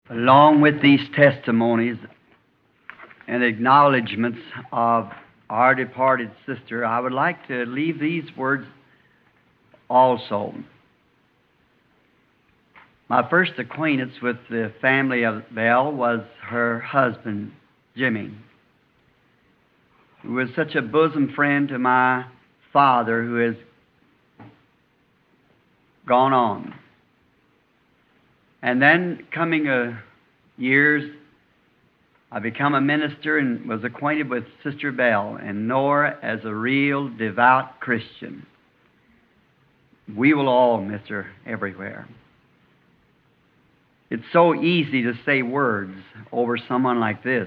Along with these testimonies and acknowledgments of our departed sister, I would like to leave these words also. My first acquaintance with the family of Bell was her husband, Jimmy, who was such a bosom friend to my father, who has gone on. And then coming years, I become a minister and was acquainted with Sister Bell and know her as a real devout Christian. We will all miss her everywhere. It's so easy to say words over someone like this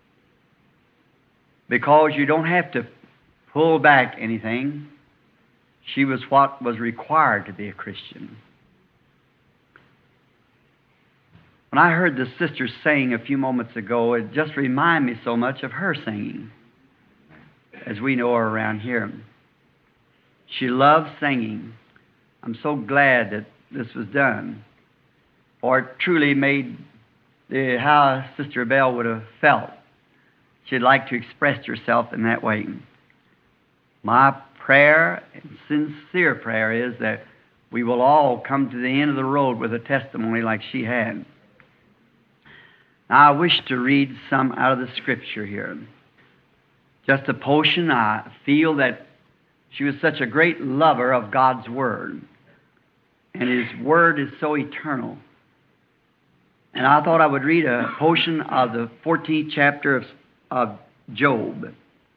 because you don't have to pull back anything. She was what was required to be a Christian. When I heard the sister sing a few moments ago, it just reminded me so much of her singing, as we know her around here. She loved singing. I'm so glad that this was done, for it truly made how Sister Bell would have felt. She'd like to express herself in that way. My prayer, and sincere prayer, is that we will all come to the end of the road with a testimony like she had. Now, I wish to read some out of the Scripture here. Just a portion. I feel that she was such a great lover of God's Word, and His Word is so eternal. And I thought I would read a portion of the 14th chapter of Job.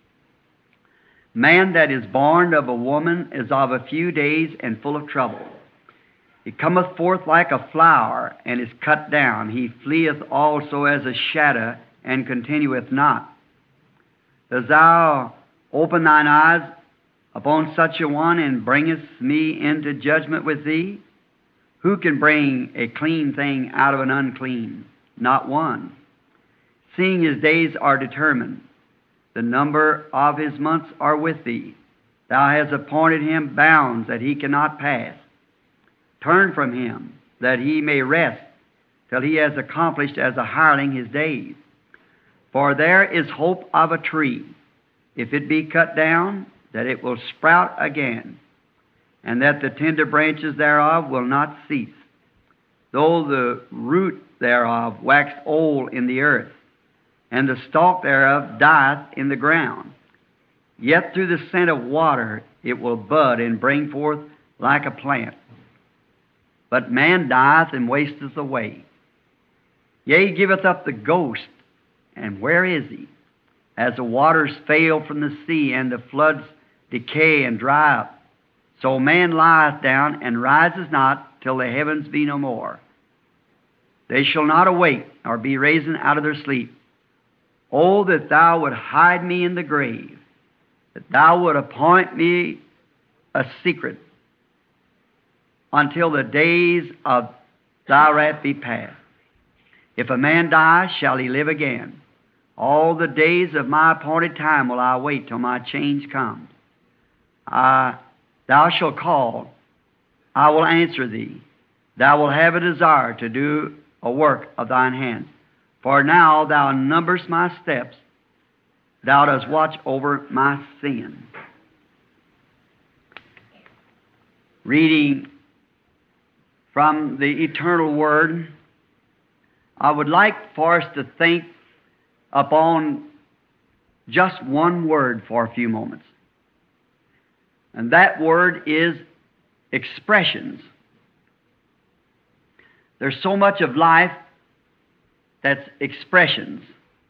Man that is born of a woman is of a few days and full of trouble. He cometh forth like a flower, and is cut down. He fleeth also as a shadow, and continueth not. Dost thou open thine eyes upon such a one, and bringest me into judgment with thee? Who can bring a clean thing out of an unclean? Not one. Seeing his days are determined, the number of his months are with thee. Thou hast appointed him bounds that he cannot pass. Turn from him, that he may rest, till he has accomplished as a hireling his days. For there is hope of a tree, if it be cut down, that it will sprout again, and that the tender branches thereof will not cease. Though the root thereof wax old in the earth, and the stalk thereof dieth in the ground, yet through the scent of water it will bud and bring forth like a plant. But man dieth and wasteth away. Yea, he giveth up the ghost, and where is he? As the waters fail from the sea, and the floods decay and dry up, so man lieth down and rises not till the heavens be no more. They shall not awake, nor be risen out of their sleep. Oh, that thou would hide me in the grave, that thou would appoint me a secret, until the days of thy wrath be past. If a man die, shall he live again? All the days of my appointed time will I wait till my change comes. Thou shalt call, I will answer thee. Thou wilt have a desire to do a work of thine hands. For now thou numberest my steps. Thou dost watch over my sin. Reading from the eternal Word, I would like for us to think upon just one word for a few moments. And that word is expressions. There's so much of life that's expressions.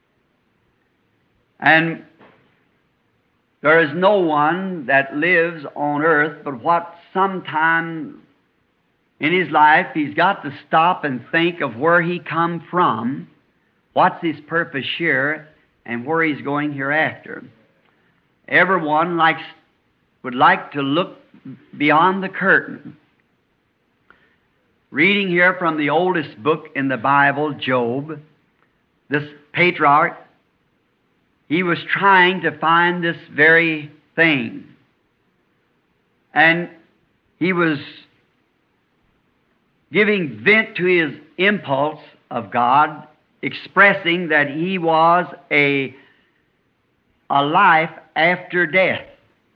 And there is no one that lives on earth but what sometime in his life he's got to stop and think of where he come from, what's his purpose here, and where he's going hereafter. Everyone would like to look beyond the curtain. Reading here from the oldest book in the Bible, Job, this patriarch, he was trying to find this very thing. And he was giving vent to his impulse of God, expressing that He was a life after death.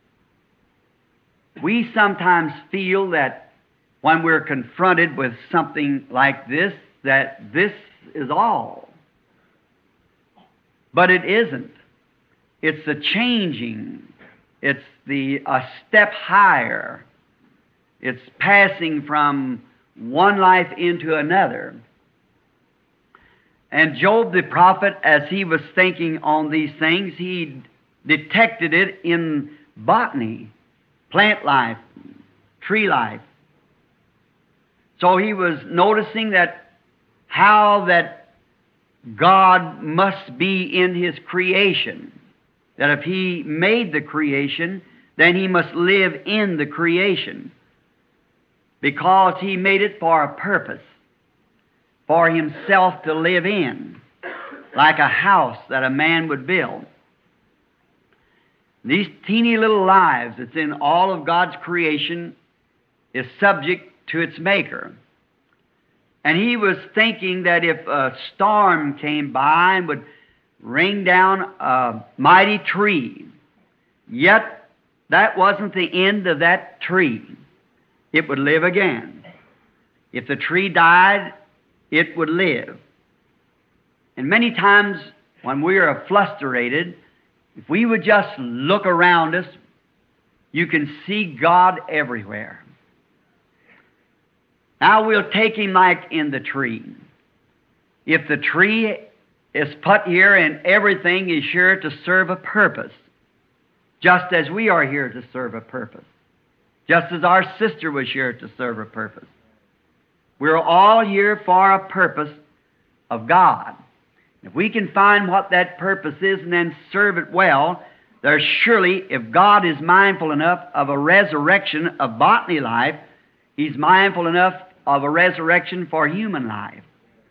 We sometimes feel that when we're confronted with something like this, that this is all. But it isn't. It's a changing. It's a step higher. It's passing from one life into another. And Job the prophet, as he was thinking on these things, he detected it in botany, plant life, tree life. So he was noticing that how that God must be in His creation. That if He made the creation, then He must live in the creation. Because He made it for a purpose, for Himself to live in, like a house that a man would build. These teeny little lives that's in all of God's creation is subject to its Maker. And he was thinking that if a storm came by and would ring down a mighty tree, yet that wasn't the end of that tree. It would live again. If the tree died, it would live. And many times when we are frustrated, if we would just look around us, you can see God everywhere. Now we'll take Him like in the tree. If the tree is put here and everything is sure to serve a purpose, just as we are here to serve a purpose, just as our sister was here to serve a purpose. We're all here for a purpose of God. If we can find what that purpose is and then serve it well, there's surely, if God is mindful enough of a resurrection of botany life, He's mindful enough of a resurrection for human life.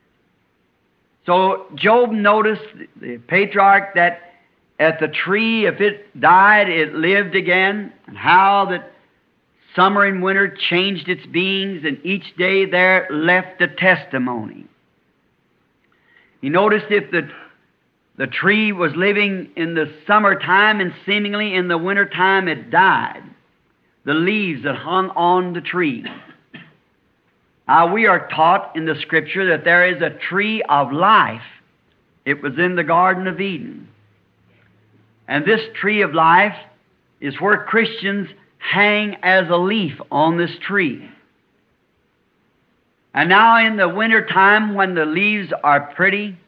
So Job noticed, the patriarch, that at the tree, if it died, it lived again, and how that summer and winter changed its beings, and each day there left a testimony. He noticed if the tree was living in the summertime and seemingly in the wintertime it died, the leaves that hung on the tree. Now we are taught in the Scripture that there is a tree of life. It was in the Garden of Eden. And this tree of life is where Christians hang as a leaf on this tree. And now in the winter time when the leaves are pretty,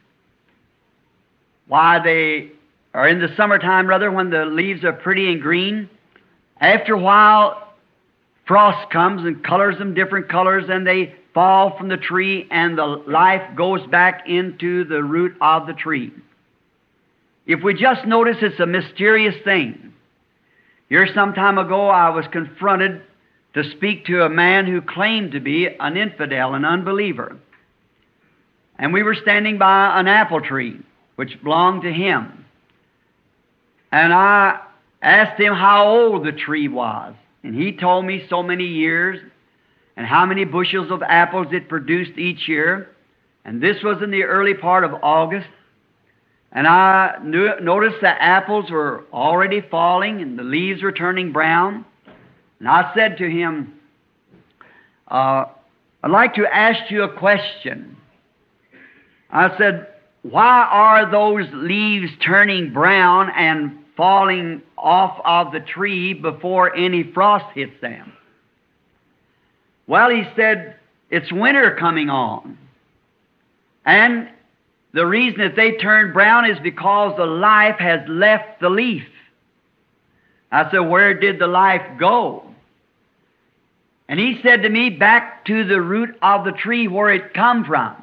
or in the summertime rather, when the leaves are pretty and green, after a while frost comes and colors them different colors, and they fall from the tree and the life goes back into the root of the tree. If we just notice, it's a mysterious thing. Here some time ago I was confronted to speak to a man who claimed to be an infidel, an unbeliever. And we were standing by an apple tree which belonged to him. And I asked him how old the tree was. And he told me so many years and how many bushels of apples it produced each year. And this was in the early part of August. And I noticed the apples were already falling and the leaves were turning brown. And I said to him, I'd like to ask you a question. I said, why are those leaves turning brown and falling off of the tree before any frost hits them? Well, he said, it's winter coming on. And the reason that they turn brown is because the life has left the leaf. I said, where did the life go? And he said to me, back to the root of the tree where it come from.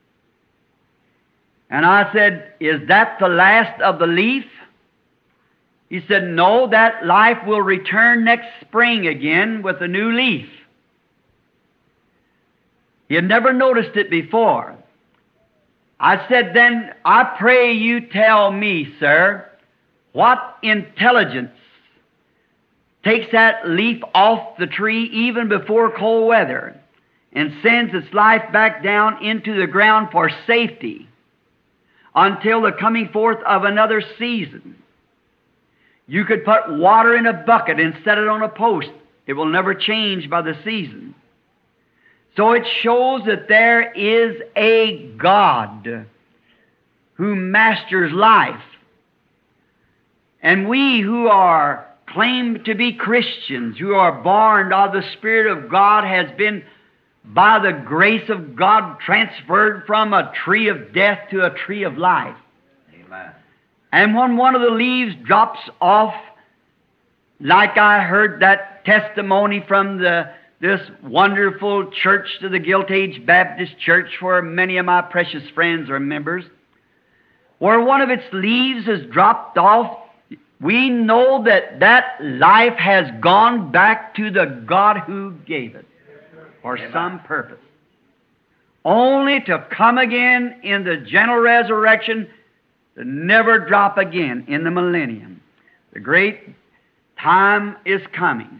And I said, is that the last of the leaf? He said, no, that life will return next spring again with a new leaf. He had never noticed it before. I said, then I pray you tell me, sir, what intelligence takes that leaf off the tree even before cold weather and sends its life back down into the ground for safety until the coming forth of another season. You could put water in a bucket and set it on a post. It will never change by the season. So it shows that there is a God who masters life. And we who are claimed to be Christians, who are born of the Spirit of God, has been by the grace of God transferred from a tree of death to a tree of life. Amen. And when one of the leaves drops off, like I heard that testimony from this wonderful church to the Gilt Age Baptist Church, where many of my precious friends are members, where one of its leaves has dropped off, we know that that life has gone back to the God who gave it for some purpose, only to come again in the general resurrection, to never drop again in the millennium. The great time is coming.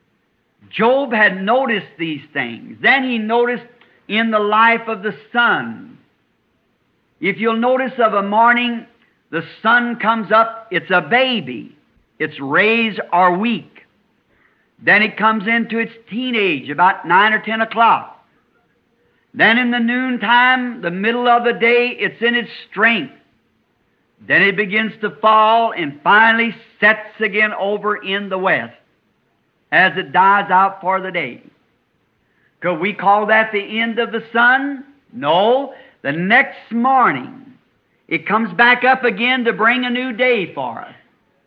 Job had noticed these things. Then he noticed in the life of the sun. If you'll notice, of a morning, the sun comes up, it's a baby. Its rays are weak. Then it comes into its teenage about 9 or 10 o'clock. Then in the noontime, the middle of the day, it's in its strength. Then it begins to fall and finally sets again over in the west as it dies out for the day. Could we call that the end of the sun? No. The next morning, it comes back up again to bring a new day for us.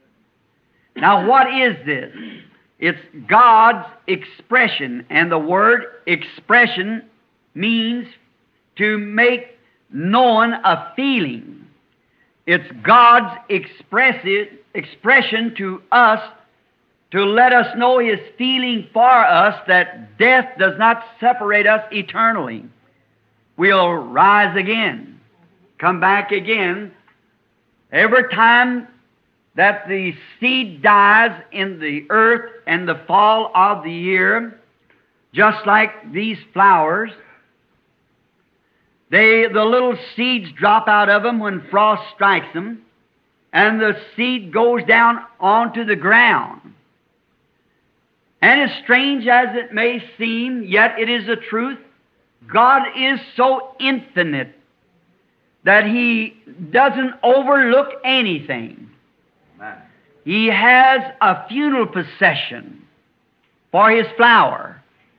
Now, what is this? It's God's expression, and the word expression means to make known a feeling. It's God's expression to us to let us know His feeling for us that death does not separate us eternally. We'll rise again, come back again. Every time that the seed dies in the earth and the fall of the year, just like these flowers, the little seeds drop out of them when frost strikes them, and the seed goes down onto the ground. And as strange as it may seem, yet it is the truth, God is so infinite that He doesn't overlook anything. Amen. He has a funeral procession for His flower.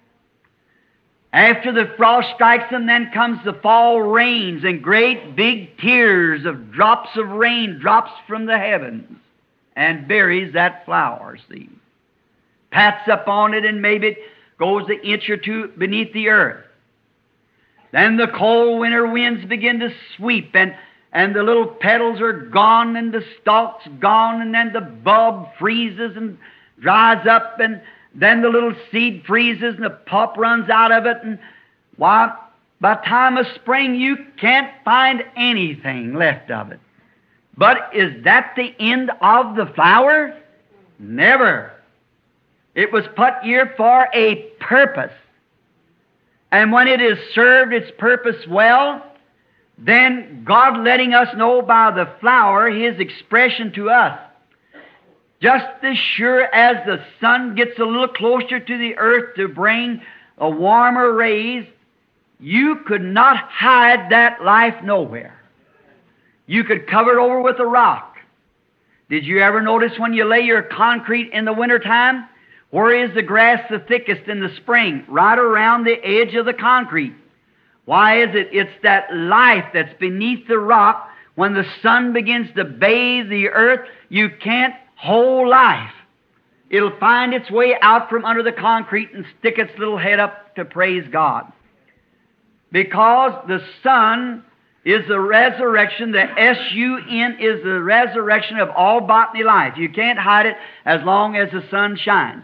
After the frost strikes them, then comes the fall rains, and great big tears of drops of rain drops from the heavens and buries that flower seed. Pats up on it, and maybe it goes an inch or two beneath the earth. Then the cold winter winds begin to sweep, and the little petals are gone, and the stalk's gone, and then the bulb freezes and dries up, and then the little seed freezes, and the pulp runs out of it, and why, by the time of spring, you can't find anything left of it. But is that the end of the flower? Never. It was put here for a purpose. And when it has served its purpose well, then God letting us know by the flower His expression to us. Just as sure as the sun gets a little closer to the earth to bring a warmer rays, you could not hide that life nowhere. You could cover it over with a rock. Did you ever notice when you lay your concrete in the wintertime? Where is the grass the thickest in the spring? Right around the edge of the concrete. Why is it? It's that life that's beneath the rock. When the sun begins to bathe the earth, you can't hold life. It'll find its way out from under the concrete and stick its little head up to praise God. Because the sun is the resurrection, the S-U-N is the resurrection of all botany life. You can't hide it as long as the sun shines.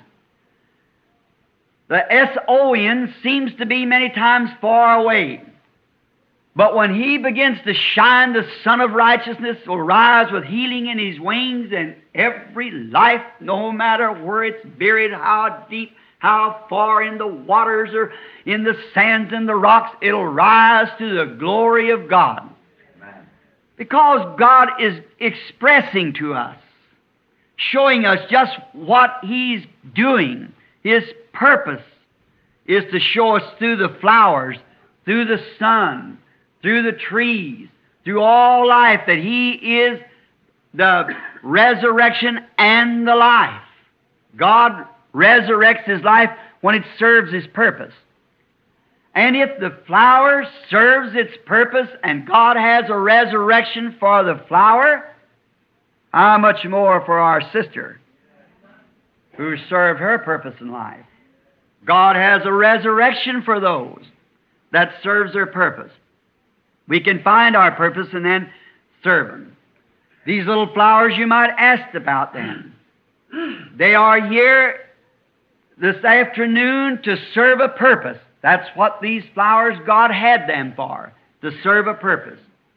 The S-O-N seems to be many times far away. But when He begins to shine, the Son of Righteousness will rise with healing in His wings, and every life, no matter where it's buried, how deep, how far in the waters or in the sands and the rocks, it'll rise to the glory of God. Amen. Because God is expressing to us, showing us just what He's doing. His purpose is to show us through the flowers, through the sun, through the trees, through all life, that He is the resurrection and the life. God resurrects His life when it serves His purpose. And if the flower serves its purpose and God has a resurrection for the flower, how much more for our sister who served her purpose in life? God has a resurrection for those that serves their purpose. We can find our purpose and then serve Him. These little flowers, you might ask about them. They are here this afternoon to serve a purpose. That's what these flowers, God had them for, to serve a purpose.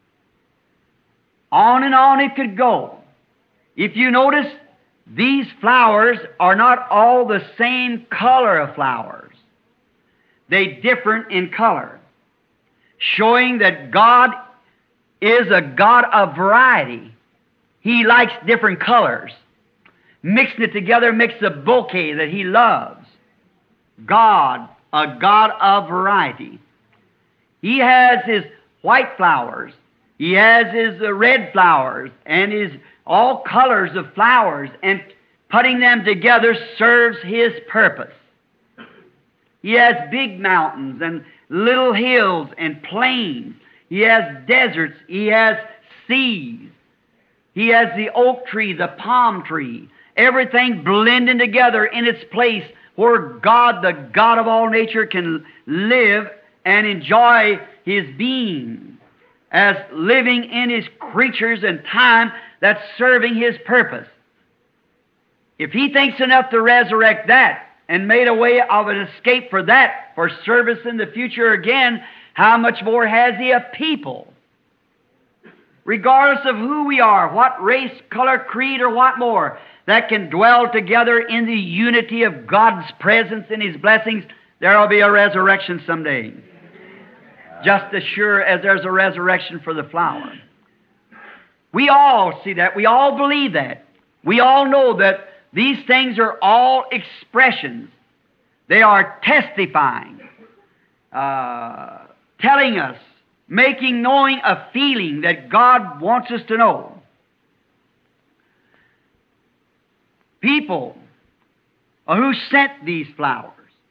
On and on it could go. If you notice, these flowers are not all the same color of flowers. They differ in color, showing that God is a God of variety. He likes different colors. Mixing it together makes a bouquet that He loves. God, a God of variety. He has His white flowers. He has His red flowers and His all colors of flowers, and putting them together serves His purpose. He has big mountains and little hills and plains. He has deserts. He has seas. He has the oak tree, the palm tree, everything blending together in its place where God, the God of all nature, can live and enjoy His being as living in His creatures and time that's serving His purpose. If He thinks enough to resurrect that and made a way of an escape for that, for service in the future again, how much more has He a people? Regardless of who we are, what race, color, creed, or what more, that can dwell together in the unity of God's presence and His blessings, there will be a resurrection someday. Just as sure as there's a resurrection for the flower. We all see that. We all believe that. We all know that these things are all expressions. They are testifying, telling us, making knowing a feeling that God wants us to know. People who sent these flowers,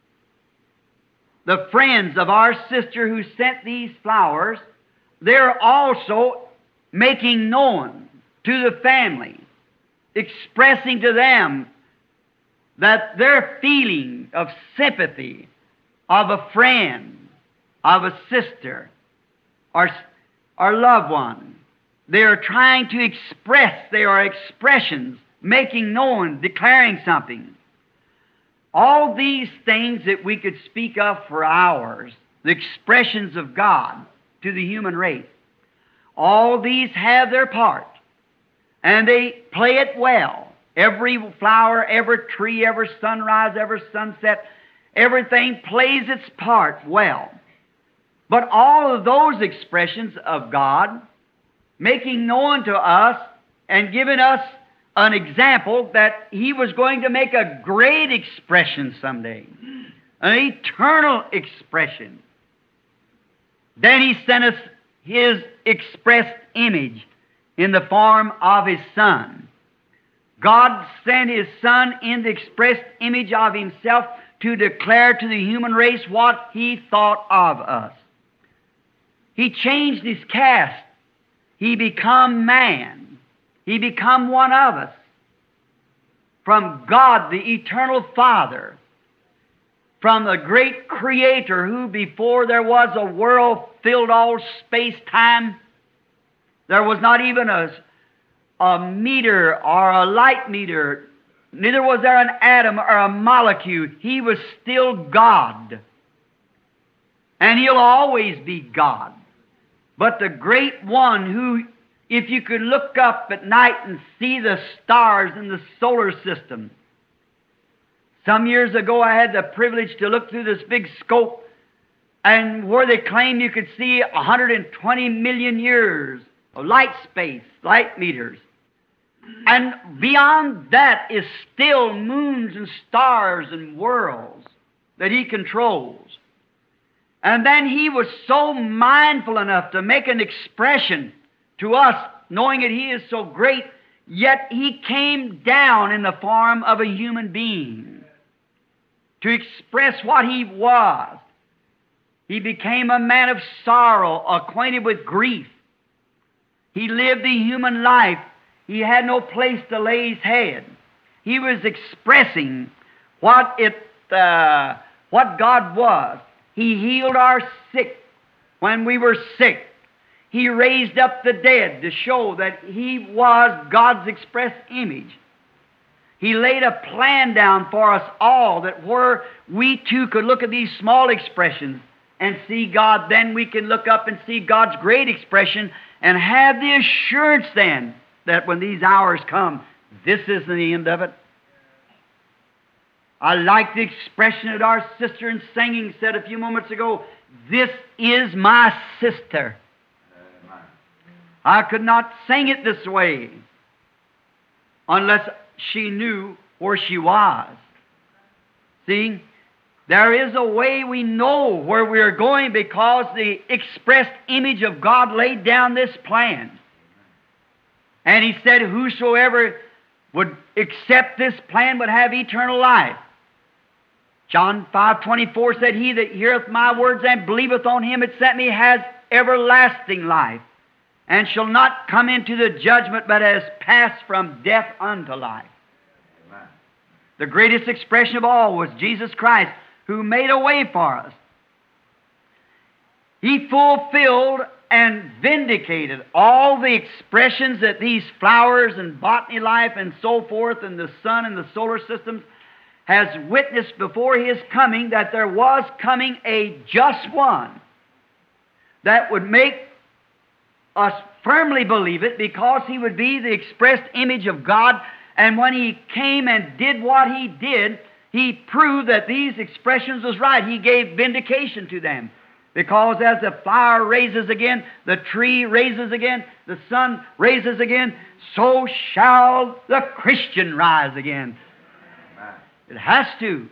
the friends of our sister who sent these flowers, they're also making known to the family, expressing to them that their feeling of sympathy, of a friend, of a sister, or loved one. They are trying to express, they are expressions, making known, declaring something. All these things that we could speak of for hours, the expressions of God to the human race, all these have their part, and they play it well. Every flower, every tree, every sunrise, every sunset, everything plays its part well. But all of those expressions of God, making known to us and giving us an example that He was going to make a great expression someday, an eternal expression. Then He sent us His expressed image in the form of His Son. God sent His Son in the expressed image of Himself to declare to the human race what He thought of us. He changed His cast. He become man. He become one of us. From God, the eternal Father, from the great Creator who before there was a world filled all space-time, there was not even a meter or a light meter, neither was there an atom or a molecule. He was still God. And He'll always be God. But the great one who, if you could look up at night and see the stars in the solar system, Some years ago, I had the privilege to look through this big scope, and where they claim you could see 120 million years of light space, light meters. And beyond that is still moons and stars and worlds that He controls. And then He was so mindful enough to make an expression to us, knowing that He is so great, yet He came down in the form of a human being to express what He was. He became a man of sorrow, acquainted with grief. He lived the human life. He had no place to lay His head. He was expressing what God was. He healed our sick when we were sick. He raised up the dead to show that He was God's express image. He laid a plan down for us all that where we too could look at these small expressions and see God, then we can look up and see God's great expression and have the assurance then that when these hours come, this isn't the end of it. I like the expression that our sister in singing said a few moments ago, "This is my sister." I could not sing it this way unless she knew where she was. See, there is a way we know where we are going because the expressed image of God laid down this plan. And He said, whosoever would accept this plan would have eternal life. John 5:24 said, "He that heareth my words and believeth on Him that sent me has everlasting life, and shall not come into the judgment, but has passed from death unto life." Amen. The greatest expression of all was Jesus Christ, who made a way for us. He fulfilled and vindicated all the expressions that these flowers and botany life and so forth and the sun and the solar systems has witnessed before His coming, that there was coming a just one that would make us firmly believe it, because He would be the expressed image of God. And when He came and did what He did, He proved that these expressions was right. He gave vindication to them. Because as the flower raises again, the tree raises again, the sun raises again, so shall the Christian rise again. Amen. It has to.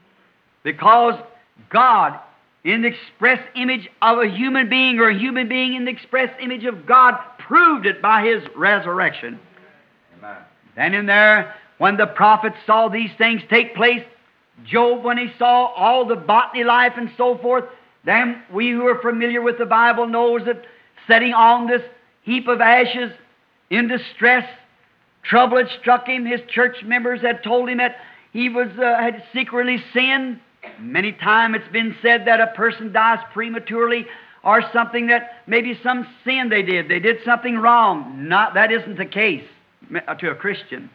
Because God, in the express image of a human being, or a human being in the express image of God, proved it by His resurrection. Amen. Then in there, when the prophets saw these things take place, Job, when he saw all the botany life and so forth, then we who are familiar with the Bible knows that sitting on this heap of ashes in distress, trouble had struck him. His church members had told him that he had secretly sinned. Many times it's been said that a person dies prematurely, or something that maybe some sin they did. They did something wrong. That isn't the case to a Christian.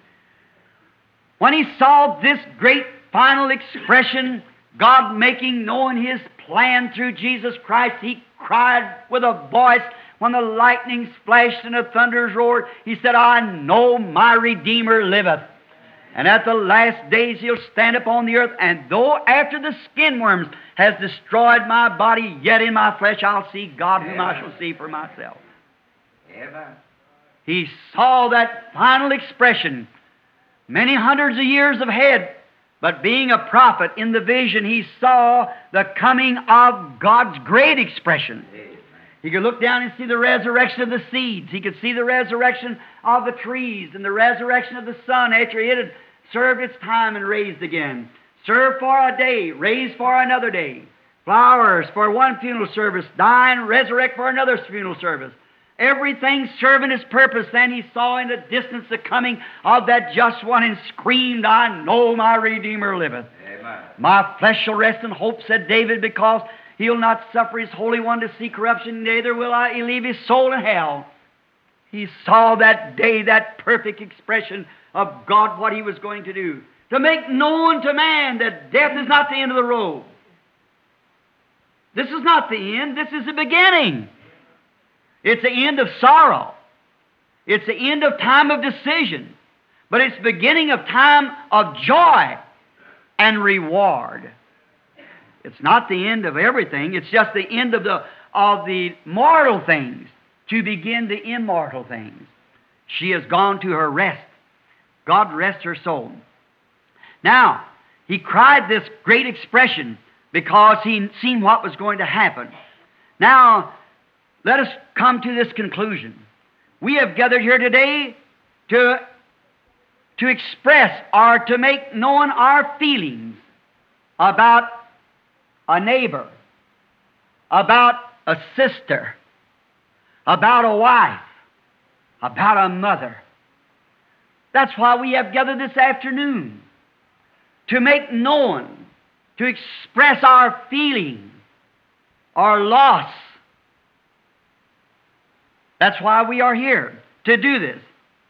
When he saw this great final expression, God making known His plan through Jesus Christ, he cried with a voice when the lightnings flashed and the thunders roared. He said, "I know my Redeemer liveth, and at the last days He'll stand upon the earth, and though after the skin worms has destroyed my body, yet in my flesh I'll see God, whom I shall see for myself." Amen. He saw that final expression many hundreds of years ahead. But being a prophet, in the vision, he saw the coming of God's great expression. He could look down and see the resurrection of the seeds. He could see the resurrection of the trees and the resurrection of the sun after it had served its time and raised again. Served for a day, raised for another day. Flowers for one funeral service, die and resurrect for another funeral service. Everything serving His purpose. Then he saw in the distance the coming of that just one and screamed, "I know my Redeemer liveth." Amen. "My flesh shall rest in hope," said David, "because He'll not suffer His Holy One to see corruption, neither will He leave His soul in hell." He saw that day, that perfect expression of God, what He was going to do. To make known to man that death is not the end of the road. This is not the end, this is the beginning. It's the end of sorrow. It's the end of time of decision. But it's the beginning of time of joy. and reward. It's not the end of everything. It's just the end of the mortal things to begin the immortal things. She has gone to her rest. God rest her soul. Now, he cried this great expression because he seen what was going to happen. Now, let us come to this conclusion. We have gathered here today to express or to make known our feelings about a neighbor, about a sister, about a wife, about a mother. That's why we have gathered this afternoon, to make known, to express our feeling, our loss. That's why we are here, to do this.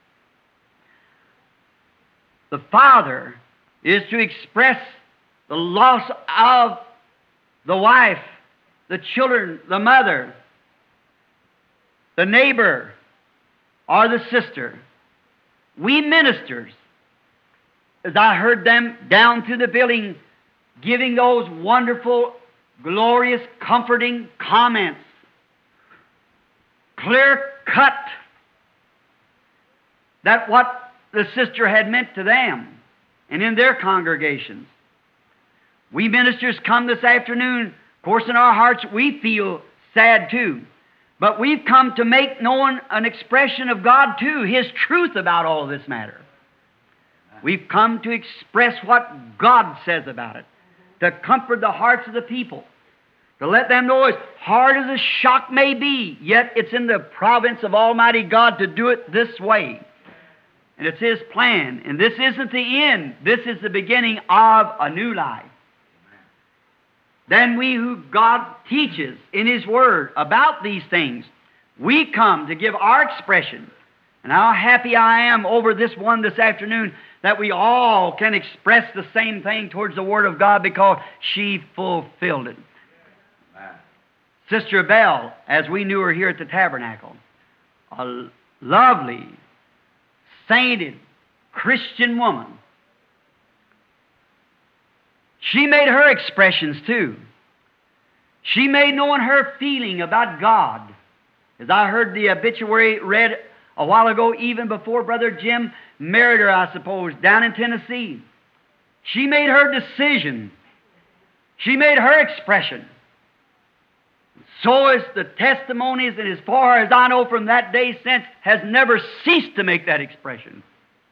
The father is to express the loss of the wife, the children, the mother, the neighbor, or the sister. We ministers, as I heard them down through the building giving those wonderful, glorious, comforting comments, clear cut, that what the sister had meant to them and in their congregations. We ministers come this afternoon, of course in our hearts we feel sad too, but we've come to make known an expression of God too, His truth about all this matter. We've come to express what God says about it, to comfort the hearts of the people, to let them know as hard as the shock may be, yet it's in the province of Almighty God to do it this way. And it's His plan. And this isn't the end. This is the beginning of a new life. Then we who God teaches in His Word about these things, we come to give our expression. And how happy I am over this one this afternoon that we all can express the same thing towards the Word of God because she fulfilled it. Amen. Sister Bell, as we knew her here at the tabernacle, a lovely, sainted, Christian woman. She made her expressions too. She made known her feeling about God. As I heard the obituary read a while ago, even before Brother Jim married her, I suppose, down in Tennessee. She made her decision. She made her expression. So is the testimonies, and as far as I know from that day since, has never ceased to make that expression.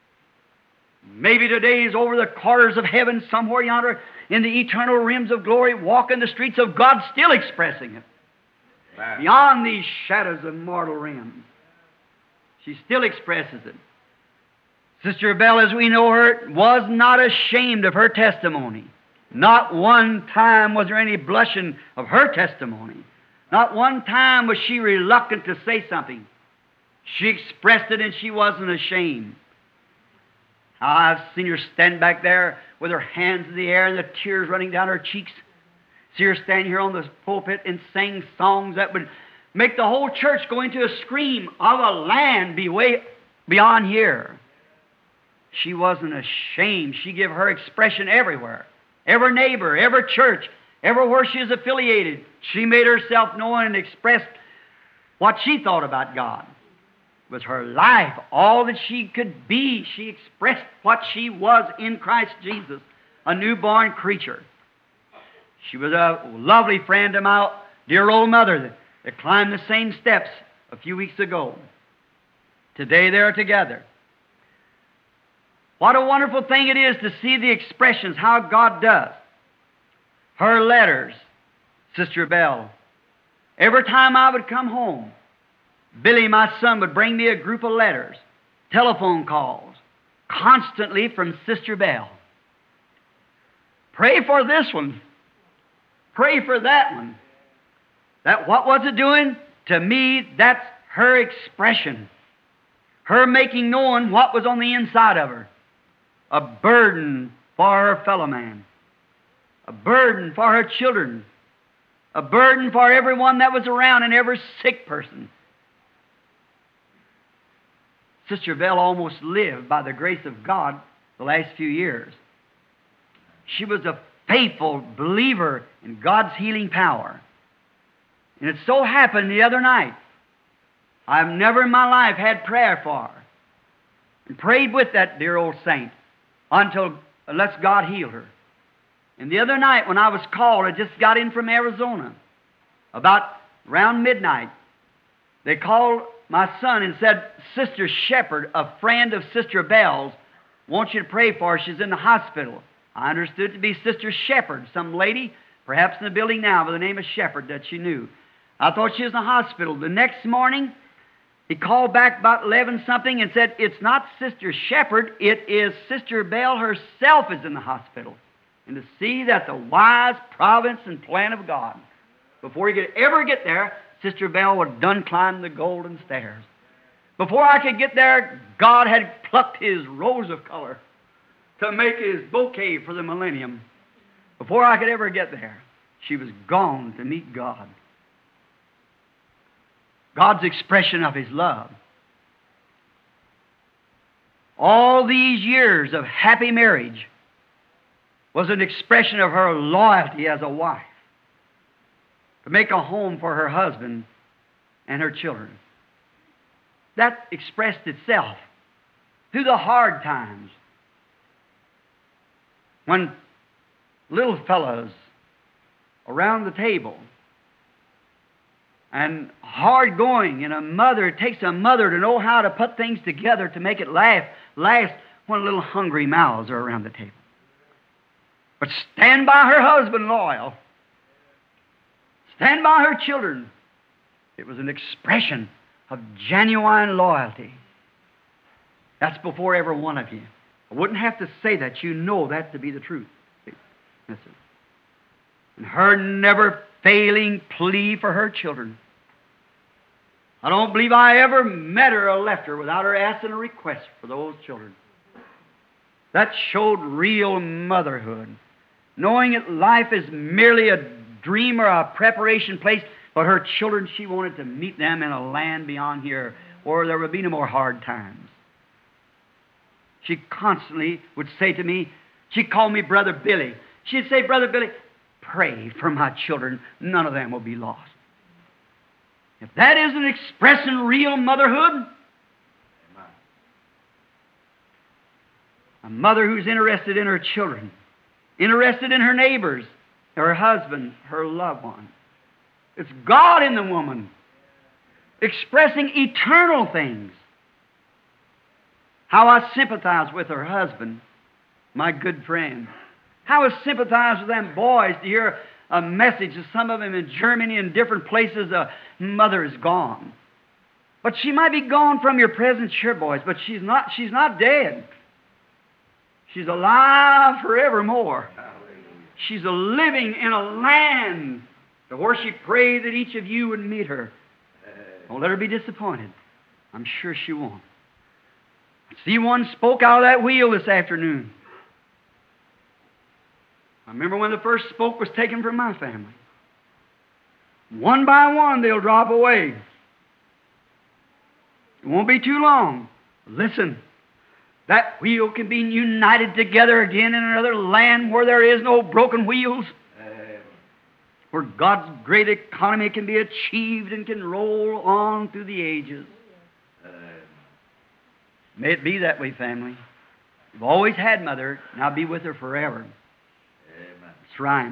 Maybe today is over the quarters of heaven, somewhere yonder in the eternal realms of glory, walking the streets of God, still expressing it. Wow. Beyond these shadows of mortal realms. She still expresses it. Sister Bell, as we know her, was not ashamed of her testimony. Not one time was there any blushing of her testimony. Not one time was she reluctant to say something. She expressed it and she wasn't ashamed. I've seen her stand back there with her hands in the air and the tears running down her cheeks. See her stand here on the pulpit and sing songs that would make the whole church go into a scream of a land be way beyond here. She wasn't ashamed. She gave her expression everywhere. Every neighbor, every church, everywhere she is affiliated, she made herself known and expressed what she thought about God. It was her life, all that she could be. She expressed what she was in Christ Jesus, a newborn creature. She was a lovely friend of my dear old mother that climbed the same steps a few weeks ago. Today they're together. What a wonderful thing it is to see the expressions, how God does. Her letters, Sister Bell. Every time I would come home, Billy, my son, would bring me a group of letters, telephone calls, constantly from Sister Bell. Pray for this one. Pray for that one. That what was it doing? To me, that's her expression. Her making known what was on the inside of her. A burden for her fellow man. A burden for her children. A burden for everyone that was around and every sick person. Sister Bell almost lived by the grace of God the last few years. She was a faithful believer in God's healing power. And it so happened the other night, I've never in my life had prayer for her, and prayed with that dear old saint unless God healed her. And the other night when I was called, I just got in from Arizona, about around midnight. They called my son and said, Sister Shepherd, a friend of Sister Bell's, wants you to pray for her. She's in the hospital. I understood it to be Sister Shepherd, some lady, perhaps in the building now, by the name of Shepherd that she knew. I thought she was in the hospital. The next morning, he called back about 11-something and said, it's not Sister Shepherd, it is Sister Bell herself is in the hospital. And to see that the wise providence and plan of God, before he could ever get there, Sister Bell would have done climbed the golden stairs. Before I could get there, God had plucked his rose of color to make his bouquet for the millennium. Before I could ever get there, she was gone to meet God. God's expression of his love. All these years of happy marriage was an expression of her loyalty as a wife, to make a home for her husband and her children. That expressed itself through the hard times, when little fellows around the table, and hard going, and it takes a mother to know how to put things together to make it last when little hungry mouths are around the table. But stand by her husband loyal. Stand by her children. It was an expression of genuine loyalty. That's before every one of you. I wouldn't have to say that. You know that to be the truth. Listen. And her never failing plea for her children. I don't believe I ever met her or left her without her asking a request for those children. That showed real motherhood. Knowing that life is merely a dream or a preparation place, but her children, she wanted to meet them in a land beyond here where there would be no more hard times. She constantly would say to me, she'd call me Brother Billy. She'd say, Brother Billy, pray for my children. None of them will be lost. If that isn't expressing real motherhood, a mother who's interested in her children, interested in her neighbors, her husband, her loved one. It's God in the woman, expressing eternal things. How I sympathize with her husband, my good friend. How I sympathize with them boys to hear a message of some of them in Germany and different places, a mother is gone. But she might be gone from your presence, sure, boys, but she's not dead. She's alive forevermore. She's a living in a land to where she prayed that each of you would meet her. Don't let her be disappointed. I'm sure she won't. I see one spoke out of that wheel this afternoon. I remember when the first spoke was taken from my family. One by one, they'll drop away. It won't be too long. Listen, that wheel can be united together again in another land where there is no broken wheels, where God's great economy can be achieved and can roll on through the ages. May it be that way, family. You've always had Mother, now be with her forever. That's right.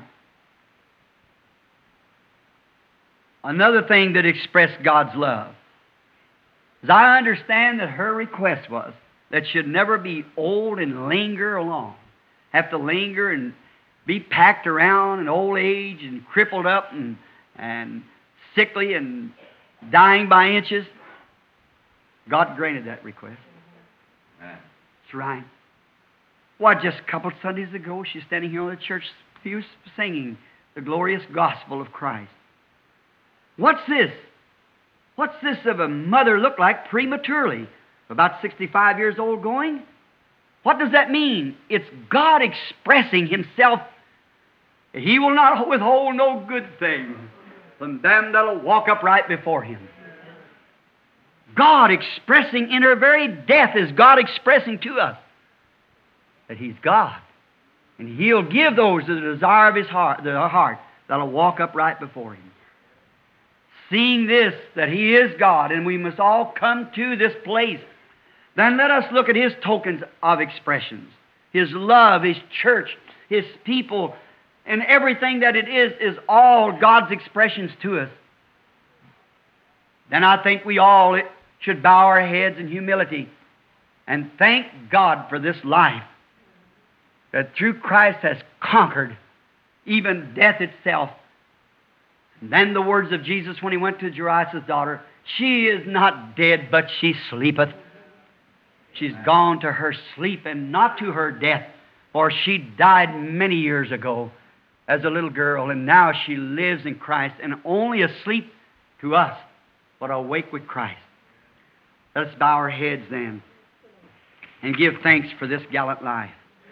Another thing that expressed God's love, as I understand that her request was that should never be old and linger along, have to linger and be packed around in old age and crippled up and sickly and dying by inches. God granted that request. That's right. Why, just a couple of Sundays ago, she's standing here on the church pew singing the glorious gospel of Christ. What's this? What's this of a mother look like prematurely? About 65 years old going? What does that mean? It's God expressing Himself. He will not withhold no good thing from them that'll walk upright before Him. God expressing in her very death is God expressing to us that He's God. And He'll give those the desire of His heart, their heart, that'll walk upright before Him. Seeing this, that He is God, and we must all come to this place, then let us look at His tokens of expressions. His love, His church, His people, and everything that it is all God's expressions to us. Then I think we all should bow our heads in humility and thank God for this life that through Christ has conquered even death itself. And then the words of Jesus when He went to Jairus' daughter, she is not dead, but she sleepeth. She's gone to her sleep and not to her death, for she died many years ago as a little girl, and now she lives in Christ and only asleep to us, but awake with Christ. Let us bow our heads then and give thanks for this gallant life.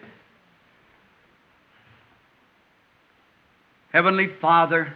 Heavenly Father,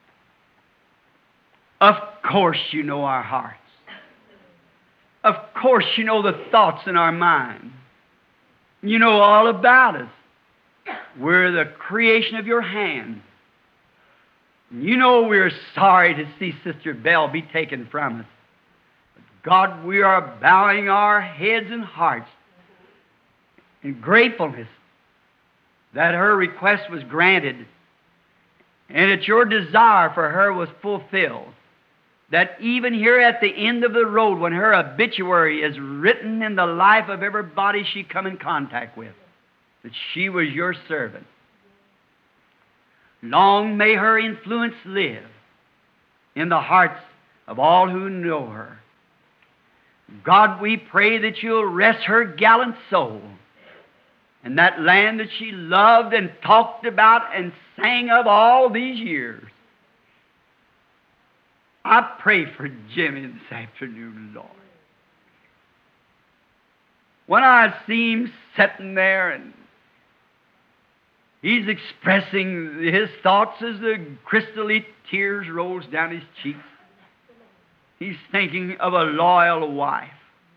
of course You know our hearts. Of course You know the thoughts in our mind. You know all about us. We're the creation of Your hand. You know we're sorry to see Sister Belle be taken from us. But God, we are bowing our heads and hearts in gratefulness that her request was granted and that Your desire for her was fulfilled. That even here at the end of the road, when her obituary is written in the life of everybody she come in contact with, that she was Your servant. Long may her influence live in the hearts of all who know her. God, we pray that You'll rest her gallant soul in that land that she loved and talked about and sang of all these years. I pray for Jimmy this afternoon, Lord. When I see him sitting there and he's expressing his thoughts as the crystally tears rolls down his cheeks, he's thinking of a loyal wife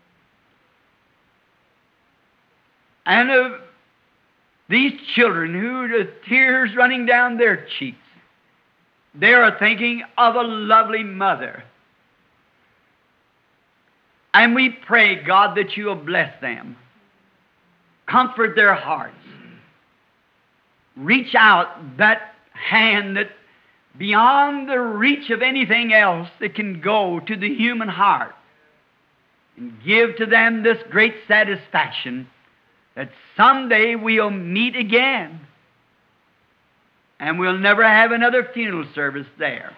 and of these children who the tears running down their cheeks. They are thinking of a lovely mother. And we pray, God, that You'll bless them. Comfort their hearts. Reach out that hand that beyond the reach of anything else that can go to the human heart. And give to them this great satisfaction that someday we'll meet again. And we'll never have another funeral service there.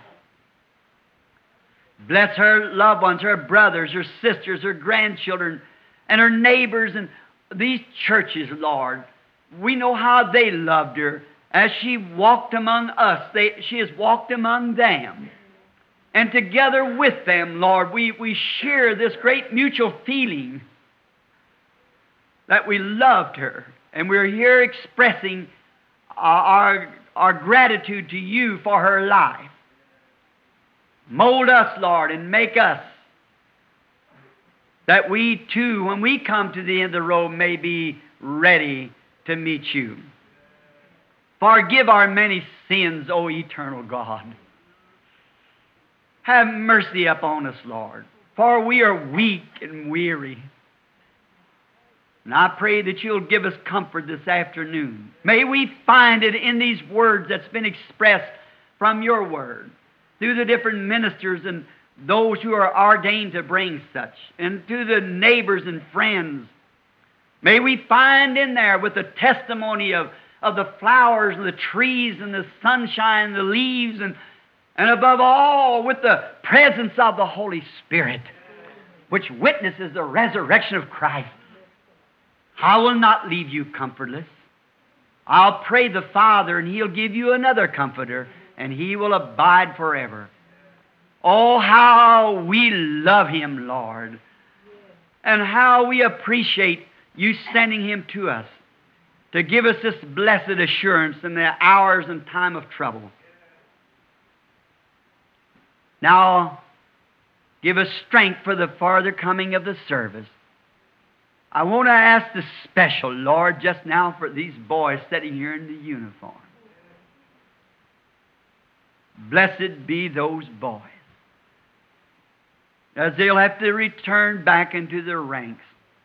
Bless her loved ones, her brothers, her sisters, her grandchildren, and her neighbors, and these churches, Lord. We know how they loved her. As she walked among us, she has walked among them. And together with them, Lord, we share this great mutual feeling that we loved her. And we're here expressing our gratitude to You for her life. Mold us, Lord, and make us that we too, when we come to the end of the road, may be ready to meet You. Forgive our many sins, O eternal God. Have mercy upon us, Lord, for we are weak and weary. And I pray that You'll give us comfort this afternoon. May we find it in these words that's been expressed from Your Word, through the different ministers and those who are ordained to bring such, and to the neighbors and friends. May we find in there with the testimony of the flowers and the trees and the sunshine and the leaves, and above all with the presence of the Holy Spirit, which witnesses the resurrection of Christ. I will not leave you comfortless. I'll pray the Father, and He'll give you another comforter, and He will abide forever. Oh, how we love Him, Lord, and how we appreciate You sending Him to us to give us this blessed assurance in the hours and time of trouble. Now, give us strength for the farther coming of the service. I want to ask the special, Lord, just now for these boys sitting here in the uniform. Blessed be those boys, as they'll have to return back into their ranks.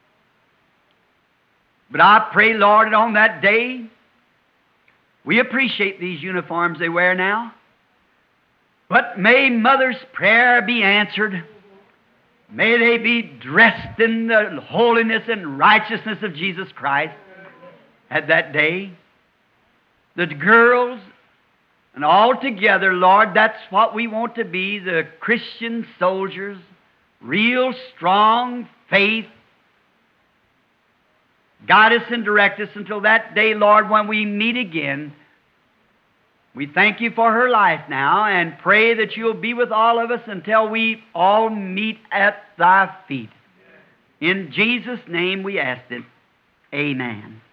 But I pray, Lord, that on that day, we appreciate these uniforms they wear now, but may Mother's prayer be answered. May they be dressed in the holiness and righteousness of Jesus Christ at that day. The girls, and all together, Lord, that's what we want to be, the Christian soldiers, real strong faith. Guide us and direct us until that day, Lord, when we meet again. We thank you for her life now and pray that you'll be with all of us until we all meet at thy feet. In Jesus' name we ask it. Amen.